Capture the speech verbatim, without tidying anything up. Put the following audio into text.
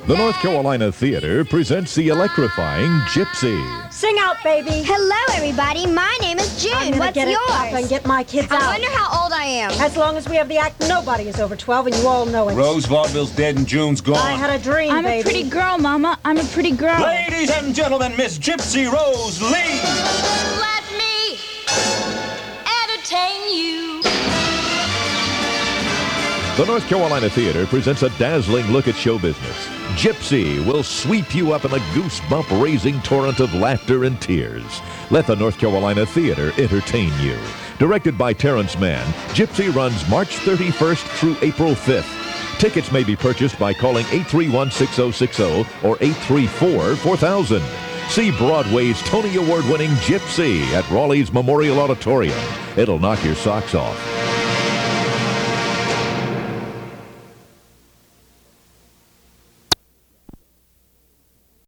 The North Carolina Theater presents the electrifying Gypsy. Sing out, baby. Hello, everybody. My name is June. I'm gonna What's get yours? It up and get my kids I out. wonder how old I am. As long as we have the act, nobody is over twelve, and you all know it. Rose Vaudeville's dead and June's gone. I had a dream, I'm baby. a pretty girl, Mama. I'm a pretty girl. Ladies and gentlemen, Miss Gypsy Rose Lee. Let me entertain you. The North Carolina Theater presents a dazzling look at show business. Gypsy will sweep you up in a goosebump-raising torrent of laughter and tears. Let the North Carolina Theater entertain you. Directed by Terrence Mann, Gypsy runs March thirty-first through April fifth. Tickets may be purchased by calling eight three one, six oh six oh or eight three four, four thousand. See Broadway's Tony Award-winning Gypsy at Raleigh's Memorial Auditorium. It'll knock your socks off.